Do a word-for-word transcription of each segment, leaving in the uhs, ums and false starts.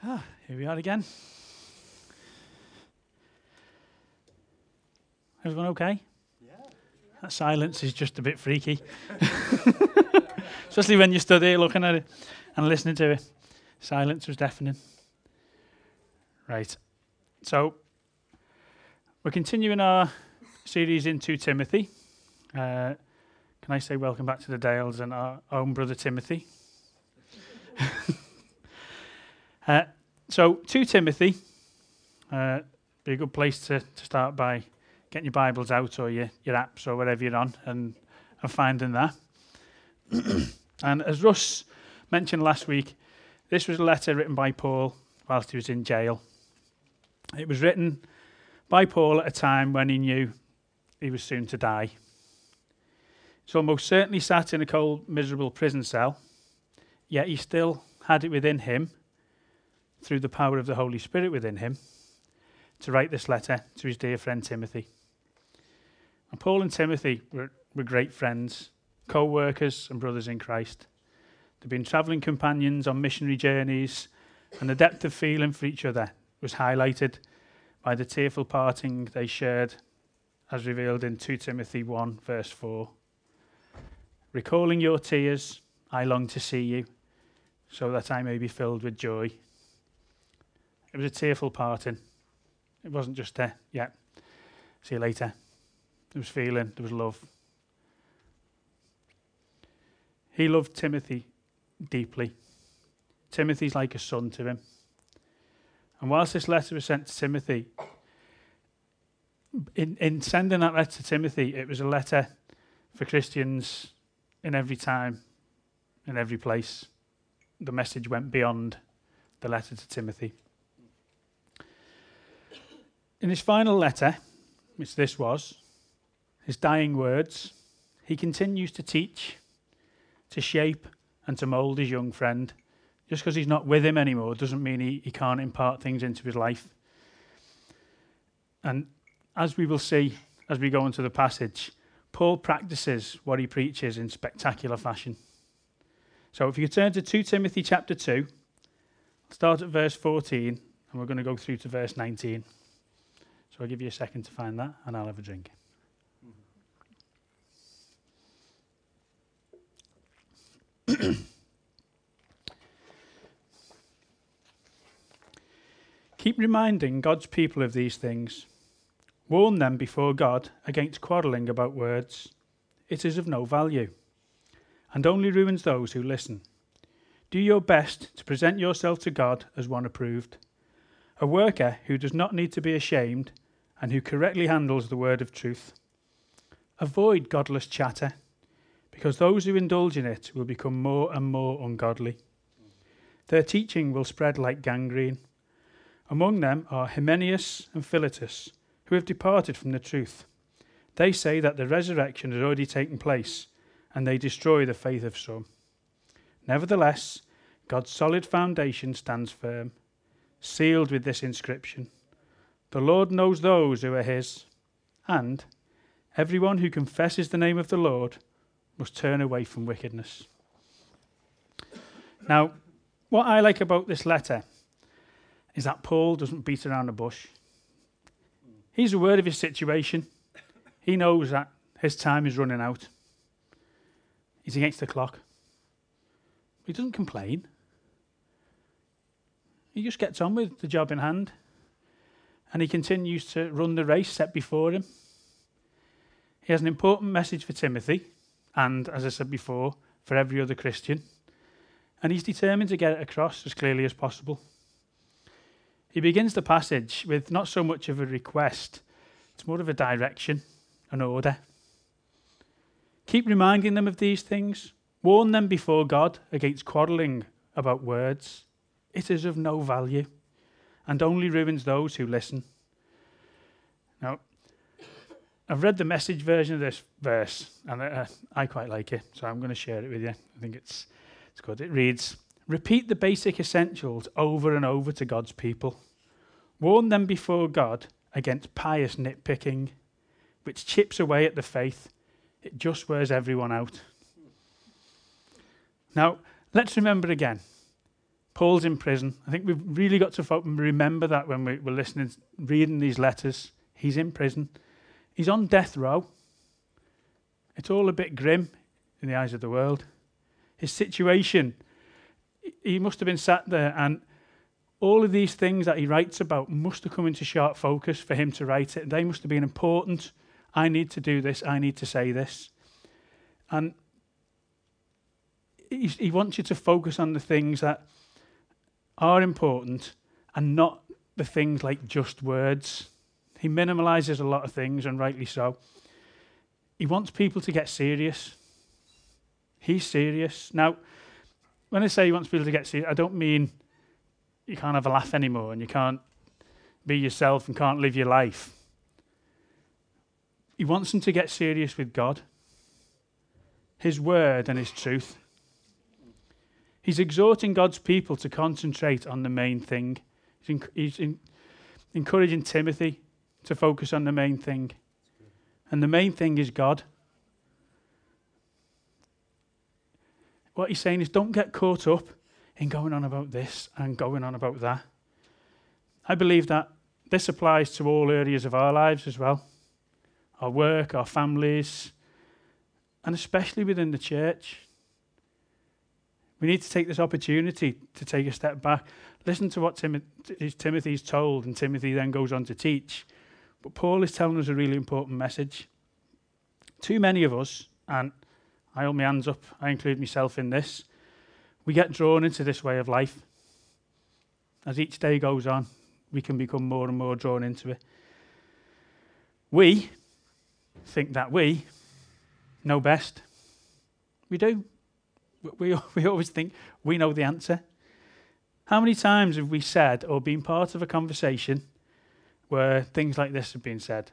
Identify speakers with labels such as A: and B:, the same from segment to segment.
A: Ah, here we are again. Everyone okay? Yeah. That silence is just a bit freaky. Especially when you stood here looking at it and listening to it. Silence was deafening. Right. So, we're continuing our series in Second Timothy. Uh, can I say welcome back to the Dales and our own brother Timothy? uh, so, Second Timothy, uh, be a good place to, to start by getting your Bibles out or your, your apps or whatever you're on and, and finding that. And as Russ mentioned last week, this was a letter written by Paul whilst he was in jail. It was written by Paul at a time when he knew he was soon to die. So most certainly sat in a cold, miserable prison cell, yet he still had it within him, through the power of the Holy Spirit within him, to write this letter to his dear friend Timothy. And Paul and Timothy were, were great friends, co-workers and brothers in Christ. They'd been travelling companions on missionary journeys, and the depth of feeling for each other was highlighted by the tearful parting they shared, as revealed in Second Timothy one, verse four. Recalling your tears, I long to see you, so that I may be filled with joy. It was a tearful parting. It wasn't just a, yeah, see you later. There was feeling, there was love. He loved Timothy deeply. Timothy's like a son to him. And whilst this letter was sent to Timothy, in, in sending that letter to Timothy, it was a letter for Christians in every time, in every place. The message went beyond the letter to Timothy. In his final letter, which this was, his dying words, he continues to teach, to shape and to mould his young friend. Just because he's not with him anymore doesn't mean he, he can't impart things into his life. And as we will see as we go into the passage, Paul practices what he preaches in spectacular fashion. So if you turn to Second Timothy chapter two, start at verse fourteen, and we're going to go through to verse nineteen. So I'll give you a second to find that, and I'll have a drink. Keep reminding God's people of these things. Warn them before God against quarrelling about words. It is of no value, and only ruins those who listen. Do your best to present yourself to God as one approved, a worker who does not need to be ashamed and who correctly handles the word of truth. Avoid godless chatter, because those who indulge in it will become more and more ungodly. Their teaching will spread like gangrene. Among them are Hymenaeus and Philetus, who have departed from the truth. They say that the resurrection has already taken place, and they destroy the faith of some. Nevertheless, God's solid foundation stands firm, sealed with this inscription: The Lord knows those who are his, and everyone who confesses the name of the Lord must turn away from wickedness. Now, what I like about this letter is that Paul doesn't beat around the bush. He's aware of his situation. He knows that his time is running out. He's against the clock. He doesn't complain. He just gets on with the job in hand, and he continues to run the race set before him. He has an important message for Timothy, and, as I said before, for every other Christian, and he's determined to get it across as clearly as possible. He begins the passage with not so much of a request, it's more of a direction, an order. Keep reminding them of these things. Warn them before God against quarrelling about words. It is of no value and only ruins those who listen. Now, I've read the Message version of this verse, and uh, I quite like it, so I'm going to share it with you. I think it's it's good. It reads, repeat the basic essentials over and over to God's people. Warn them before God against pious nitpicking, which chips away at the faith. It just wears everyone out. Now, let's remember again. Paul's in prison. I think we've really got to fo- remember that when we, we're listening, reading these letters. He's in prison. He's on death row. It's all a bit grim in the eyes of the world. His situation, he must have been sat there, and all of these things that he writes about must have come into sharp focus for him to write it. They must have been important. I need to do this. I need to say this. And he, he wants you to focus on the things that are important and not the things like just words. He minimalizes a lot of things, and rightly so. He wants people to get serious. He's serious. Now, when I say he wants people to get serious, I don't mean you can't have a laugh anymore and you can't be yourself and can't live your life. He wants them to get serious with God, his word and his truth. He's exhorting God's people to concentrate on the main thing. He's, in, he's in, encouraging Timothy to focus on the main thing. And the main thing is God. What he's saying is, don't get caught up in going on about this and going on about that. I believe that this applies to all areas of our lives as well. Our work, our families, and especially within the church. We need to take this opportunity to take a step back. Listen to what Tim- Timothy's told, and Timothy then goes on to teach. But Paul is telling us a really important message. Too many of us, and I hold my hands up, I include myself in this, we get drawn into this way of life. As each day goes on, we can become more and more drawn into it. We think that we know best. We do. We, we always think we know the answer. How many times have we said or been part of a conversation where things like this have been said?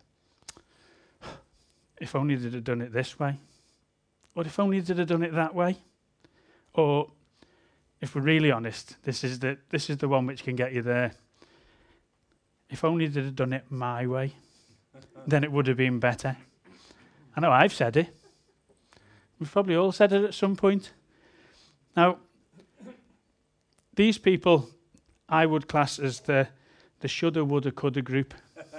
A: If only they'd have done it this way. Or if only they'd have done it that way. Or, if we're really honest, this is the this is the one which can get you there. If only they'd have done it my way, then it would have been better. I know I've said it. We've probably all said it at some point. Now, these people I would class as the, the shoulda, woulda, coulda group.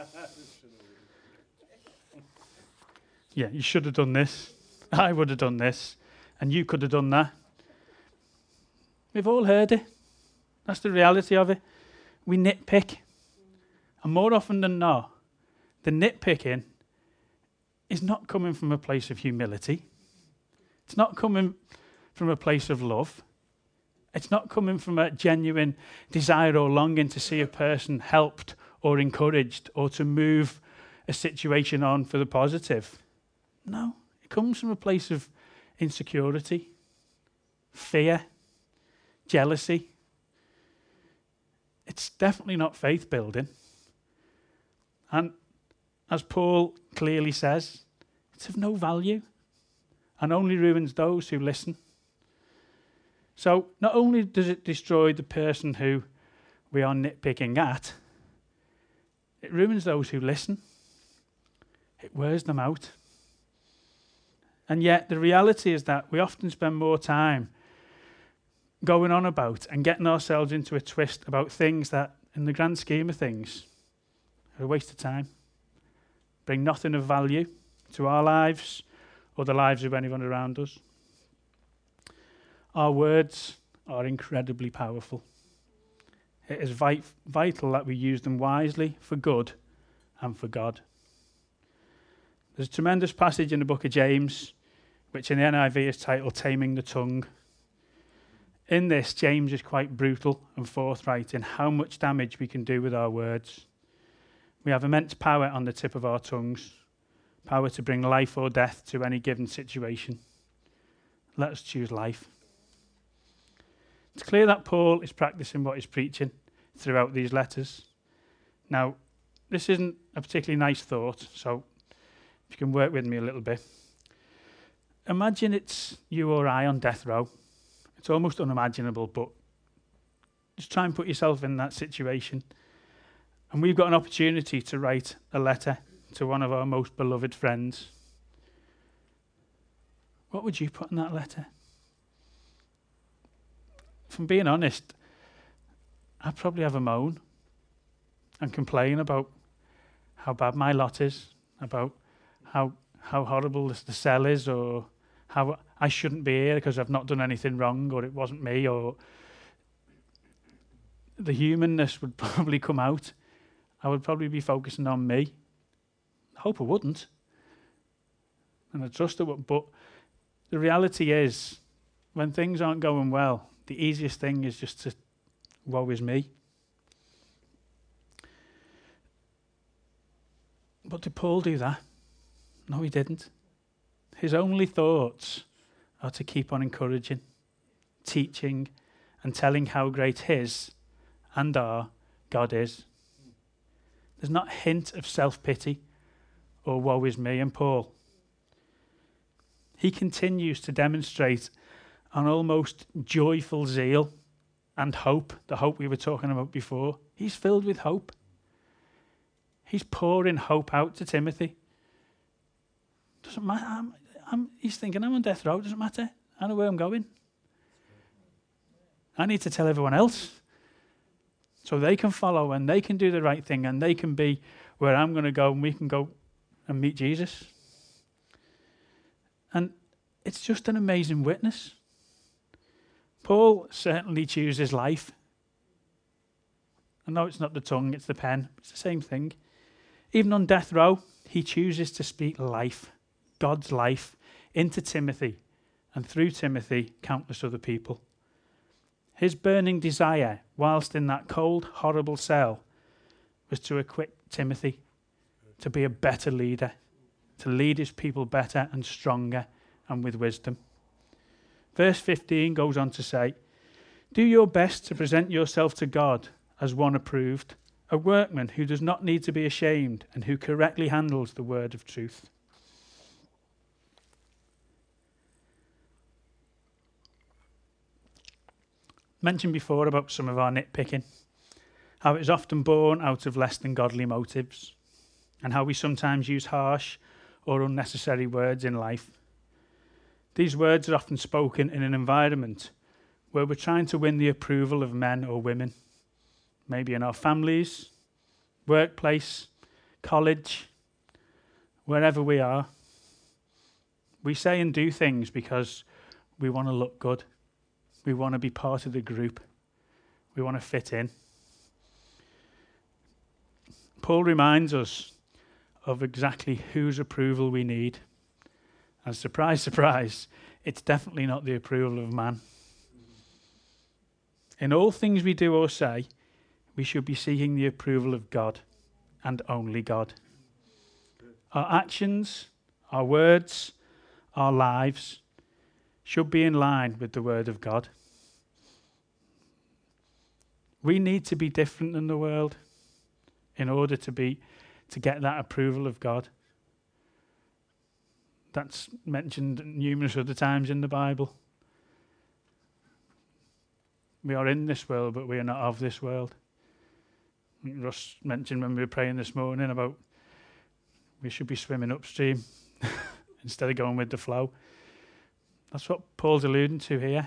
A: Yeah, you should have done this. I would have done this. And you could have done that. We've all heard it. That's the reality of it. We nitpick. And more often than not, the nitpicking is not coming from a place of humility. It's not coming from a place of love. It's not coming from a genuine desire or longing to see a person helped or encouraged or to move a situation on for the positive. No, it comes from a place of insecurity, fear, jealousy. It's definitely not faith building. And as Paul clearly says, it's of no value and only ruins those who listen. So not only does it destroy the person who we are nitpicking at, it ruins those who listen. It wears them out. And yet the reality is that we often spend more time going on about and getting ourselves into a twist about things that, in the grand scheme of things, are a waste of time, bring nothing of value to our lives or the lives of anyone around us. Our words are incredibly powerful. It is vit- vital that we use them wisely for good and for God. There's a tremendous passage in the book of James, which in the N I V is titled Taming the Tongue. In this, James is quite brutal and forthright in how much damage we can do with our words. We have immense power on the tip of our tongues, power to bring life or death to any given situation. Let us choose life. It's clear that Paul is practicing what he's preaching throughout these letters. Now, this isn't a particularly nice thought, so if you can work with me a little bit. Imagine it's you or I on death row. It's almost unimaginable, but just try and put yourself in that situation. And we've got an opportunity to write a letter to one of our most beloved friends. What would you put in that letter? If I'm being honest, I'd probably have a moan and complain about how bad my lot is, about how how horrible this, the cell is, or how I shouldn't be here because I've not done anything wrong, or it wasn't me, or the humanness would probably come out. I would probably be focusing on me. I hope I wouldn't. And I trust it would. But the reality is, when things aren't going well, the easiest thing is just to, woe is me. But did Paul do that? No, he didn't. His only thoughts are to keep on encouraging, teaching, and telling how great his and our God is. There's not a hint of self-pity or woe is me in Paul. He continues to demonstrate an almost joyful zeal and hope, the hope we were talking about before. He's filled with hope. He's pouring hope out to Timothy. Doesn't matter. I'm, I'm, he's thinking, I'm on death row. Doesn't matter. I know where I'm going. I need to tell everyone else so they can follow and they can do the right thing and they can be where I'm going to go and we can go and meet Jesus. And it's just an amazing witness. Paul certainly chooses life. I know it's not the tongue, it's the pen. It's the same thing. Even on death row, he chooses to speak life, God's life, into Timothy, and through Timothy, countless other people. His burning desire, whilst in that cold, horrible cell, was to equip Timothy to be a better leader, to lead his people better and stronger and with wisdom. Verse fifteen goes on to say, do your best to present yourself to God as one approved, a workman who does not need to be ashamed and who correctly handles the word of truth. Mentioned before about some of our nitpicking, how it is often born out of less than godly motives, and how we sometimes use harsh or unnecessary words in life. These words are often spoken in an environment where we're trying to win the approval of men or women, maybe in our families, workplace, college, wherever we are. We say and do things because we want to look good. We want to be part of the group. We want to fit in. Paul reminds us of exactly whose approval we need. And surprise, surprise, it's definitely not the approval of man. In all things we do or say, we should be seeking the approval of God and only God. Our actions, our words, our lives should be in line with the word of God. We need to be different than the world in order to be to get that approval of God. That's mentioned numerous other times in the Bible. We are in this world, but we are not of this world. Russ mentioned when we were praying this morning about we should be swimming upstream instead of going with the flow. That's what Paul's alluding to here.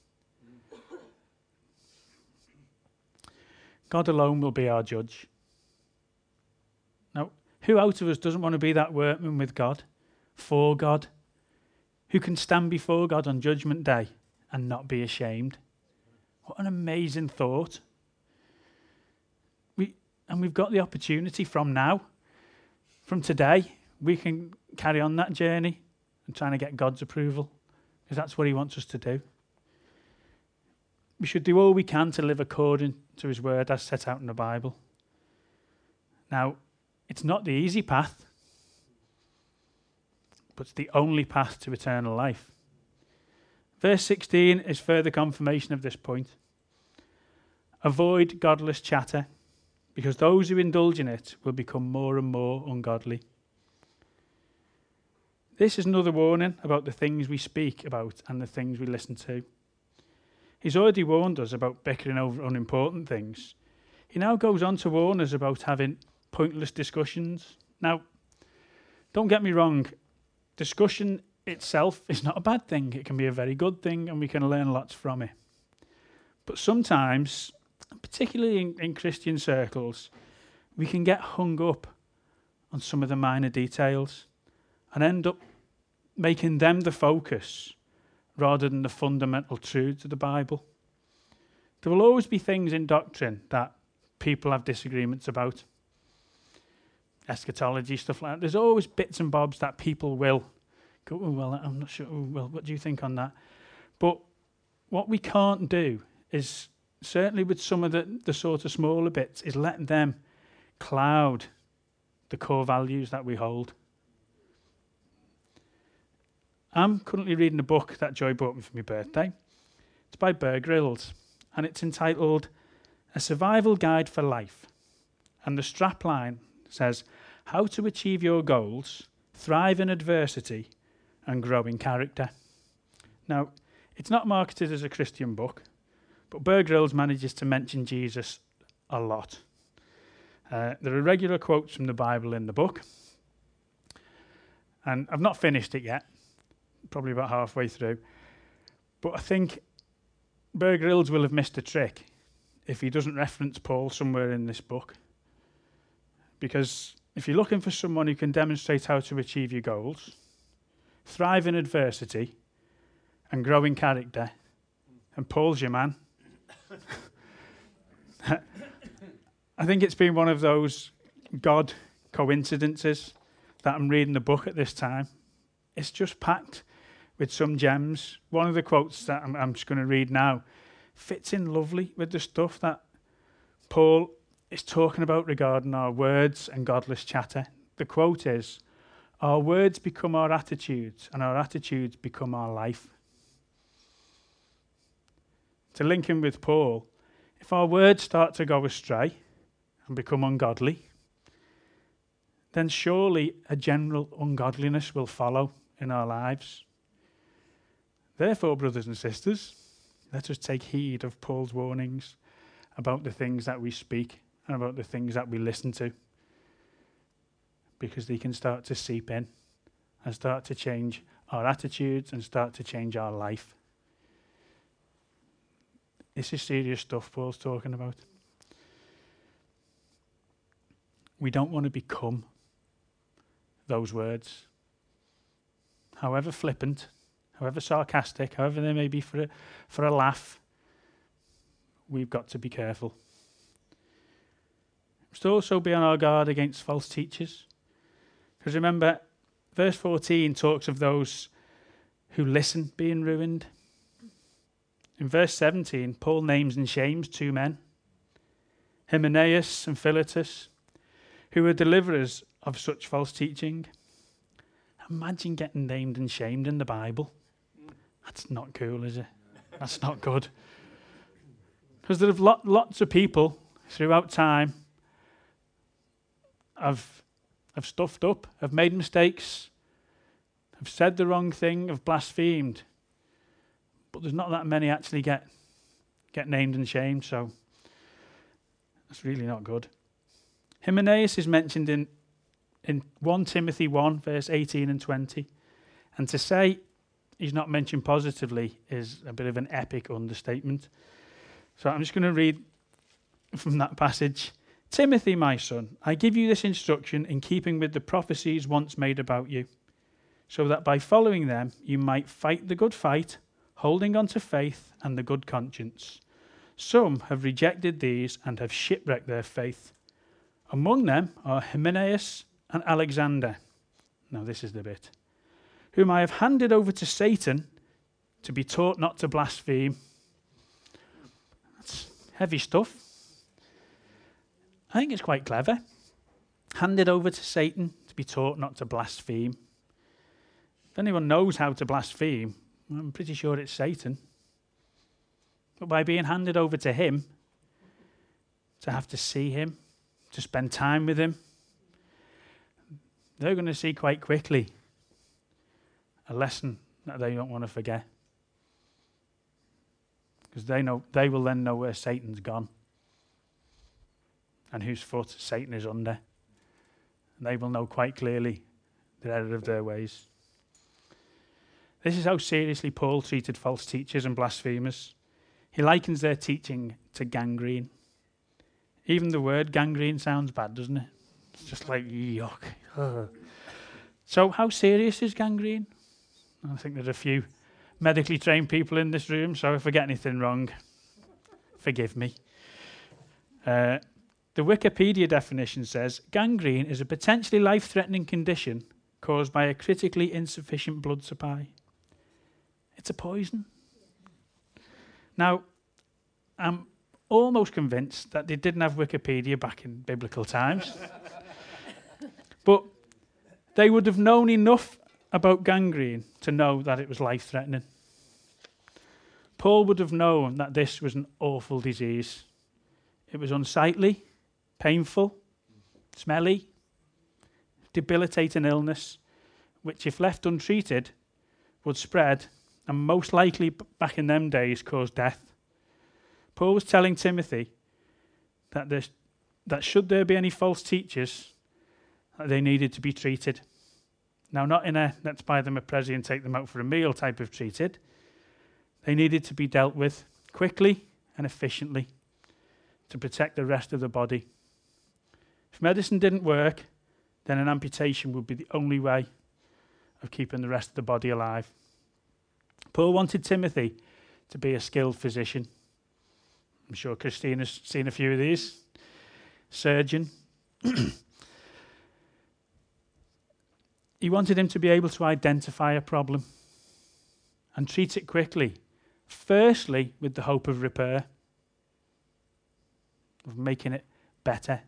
A: God alone will be our judge. Now, who out of us doesn't want to be that workman with God, for God, who can stand before God on Judgment Day and not be ashamed? What an amazing thought. We and we've got the opportunity from now, from today, we can carry on that journey and trying to get God's approval, because that's what he wants us to do. We should do all we can to live according to his word as set out in the Bible. Now, it's not the easy path, but it's the only path to eternal life. Verse sixteen is further confirmation of this point. Avoid godless chatter, because those who indulge in it will become more and more ungodly. This is another warning about the things we speak about and the things we listen to. He's already warned us about bickering over unimportant things. He now goes on to warn us about having pointless discussions. Now, don't get me wrong, discussion itself is not a bad thing. It can be a very good thing and we can learn lots from it. But sometimes, particularly in, in Christian circles, we can get hung up on some of the minor details and end up making them the focus rather than the fundamental truths of the Bible. There will always be things in doctrine that people have disagreements about. Eschatology, stuff like that. There's always bits and bobs that people will go, oh, well, I'm not sure. Oh, well, what do you think on that? But what we can't do is, certainly with some of the, the sort of smaller bits, is let them cloud the core values that we hold. I'm currently reading a book that Joy bought me for my birthday. It's by Bear Grylls, and it's entitled A Survival Guide for Life. And the strapline says, how to achieve your goals, thrive in adversity, and grow in character. Now, it's not marketed as a Christian book, but Bear Grylls manages to mention Jesus a lot. Uh, there are regular quotes from the Bible in the book, and I've not finished it yet, probably about halfway through, but I think Bear Grylls will have missed a trick if he doesn't reference Paul somewhere in this book. Because if you're looking for someone who can demonstrate how to achieve your goals, thrive in adversity, and grow in character, and Paul's your man. I think it's been one of those God coincidences that I'm reading the book at this time. It's just packed with some gems. One of the quotes that I'm, I'm just going to read now fits in lovely with the stuff that Paul is talking about regarding our words and godless chatter. The quote is, our words become our attitudes, and our attitudes become our life. To link in with Paul, if our words start to go astray and become ungodly, then surely a general ungodliness will follow in our lives. Therefore, brothers and sisters, let us take heed of Paul's warnings about the things that we speak and about the things that we listen to, because they can start to seep in and start to change our attitudes and start to change our life. This is serious stuff Paul's talking about. We don't want to become those words. However flippant, however sarcastic, however they may be for a, for a laugh, we've got to be careful. We must also be on our guard against false teachers. Because remember, verse fourteen talks of those who listen being ruined. In verse seventeen, Paul names and shames two men, Hymenaeus and Philetus, who were deliverers of such false teaching. Imagine getting named and shamed in the Bible. That's not cool, is it? That's not good. Because there have lot, lots of people throughout time have, have stuffed up, have made mistakes, have said the wrong thing, have blasphemed. But there's not that many actually get get named and shamed, so that's really not good. Hymenaeus is mentioned in, in First Timothy one, verse eighteen and twenty. And to say he's not mentioned positively is a bit of an epic understatement. So I'm just going to read from that passage. Timothy, my son, I give you this instruction in keeping with the prophecies once made about you, so that by following them you might fight the good fight, holding on to faith and the good conscience. Some have rejected these and have shipwrecked their faith. Among them are Hymenaeus and Alexander. Now this is the bit. Whom I have handed over to Satan to be taught not to blaspheme. That's heavy stuff. I think it's quite clever. Handed over to Satan to be taught not to blaspheme. If anyone knows how to blaspheme, I'm pretty sure it's Satan. But by being handed over to him, to have to see him, to spend time with him, they're going to see quite quickly a lesson that they don't want to forget. Because they know they will then know where Satan's gone and whose foot Satan is under. And they will know quite clearly the error of their ways. This is how seriously Paul treated false teachers and blasphemers. He likens their teaching to gangrene. Even the word gangrene sounds bad, doesn't it? It's just like, yuck. Ugh. So how serious is gangrene? I think there's a few medically trained people in this room, so if I get anything wrong, forgive me. Uh, the Wikipedia definition says, gangrene is a potentially life-threatening condition caused by a critically insufficient blood supply. It's a poison. Now, I'm almost convinced that they didn't have Wikipedia back in biblical times. But they would have known enough about gangrene to know that it was life-threatening. Paul would have known that this was an awful disease. It was unsightly, painful, smelly, debilitating illness, which if left untreated would spread and most likely back in them days cause death. Paul was telling Timothy that, this, that should there be any false teachers, that they needed to be treated. Now, not in a let's buy them a Prezi and take them out for a meal type of treated. They needed to be dealt with quickly and efficiently to protect the rest of the body. If medicine didn't work, then an amputation would be the only way of keeping the rest of the body alive. Paul wanted Timothy to be a skilled physician. I'm sure Christina's seen a few of these. Surgeon. He wanted him to be able to identify a problem and treat it quickly. Firstly, with the hope of repair, of making it better.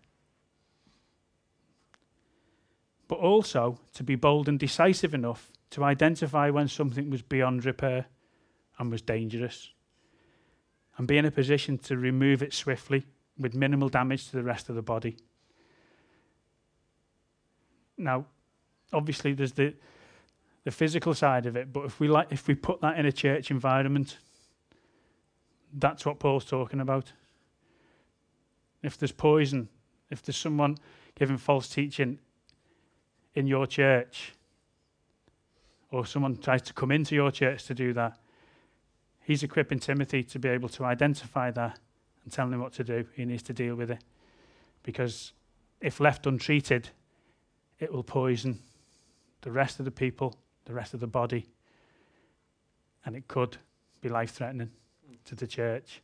A: But also to be bold and decisive enough to identify when something was beyond repair and was dangerous, and be in a position to remove it swiftly with minimal damage to the rest of the body. Now, obviously there's the the physical side of it, but if we like if we put that in a church environment, that's what Paul's talking about. If there's poison, if there's someone giving false teaching in your church, or someone tries to come into your church to do that, he's equipping Timothy to be able to identify that and telling him what to do. He needs to deal with it. Because if left untreated, it will poison the rest of the people, the rest of the body, and it could be life-threatening to the church.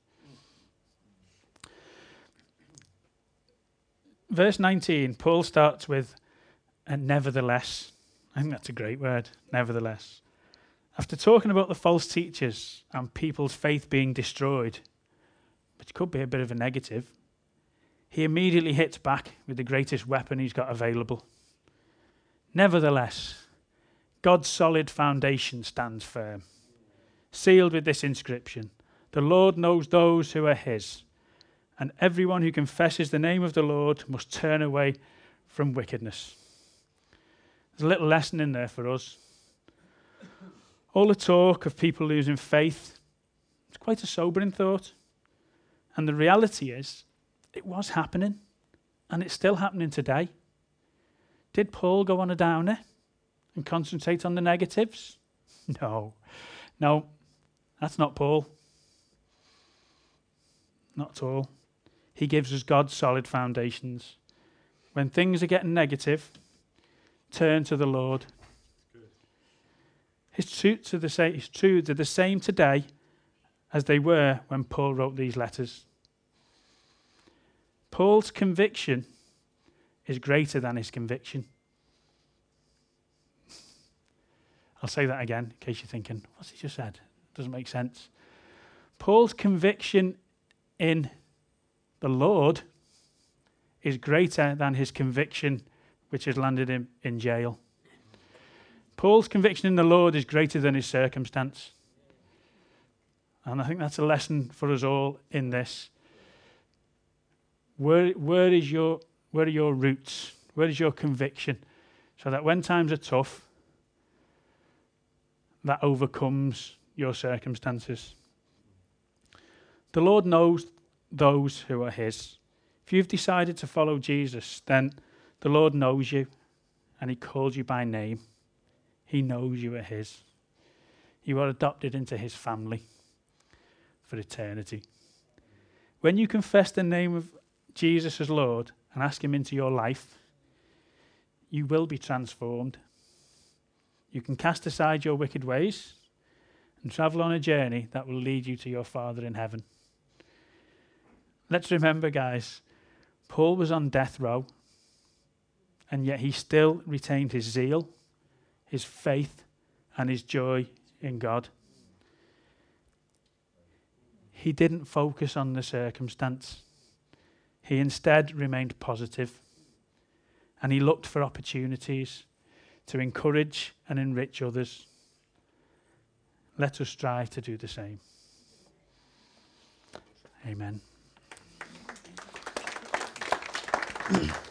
A: Verse nineteen, Paul starts with a nevertheless. I think that's a great word, nevertheless. After talking about the false teachers and people's faith being destroyed, which could be a bit of a negative, he immediately hits back with the greatest weapon he's got available. Nevertheless, God's solid foundation stands firm, sealed with this inscription: the Lord knows those who are his, and everyone who confesses the name of the Lord must turn away from wickedness. There's a little lesson in there for us. All the talk of people losing faith, it's quite a sobering thought. And the reality is, it was happening, and it's still happening today. Did Paul go on a downer and concentrate on the negatives? No. No, that's not Paul. Not at all. He gives us God's solid foundations. When things are getting negative, turn to the Lord. His truths are the same, his truths are the same today as they were when Paul wrote these letters. Paul's conviction is greater than his conviction. I'll say that again in case you're thinking, what's he just said? It doesn't make sense. Paul's conviction in the Lord is greater than his conviction which has landed him in jail. Paul's conviction in the Lord is greater than his circumstance. And I think that's a lesson for us all in this. Where, where is your, where are your roots? Where is your conviction? So that when times are tough, that overcomes your circumstances. The Lord knows those who are his. If you've decided to follow Jesus, then the Lord knows you and he calls you by name. He knows you are his. You are adopted into his family for eternity. When you confess the name of Jesus as Lord and ask him into your life, you will be transformed. You can cast aside your wicked ways and travel on a journey that will lead you to your Father in heaven. Let's remember, guys, Paul was on death row, and yet he still retained his zeal, his faith, and his joy in God. He didn't focus on the circumstance. He instead remained positive, and he looked for opportunities to encourage and enrich others. Let us strive to do the same. Amen.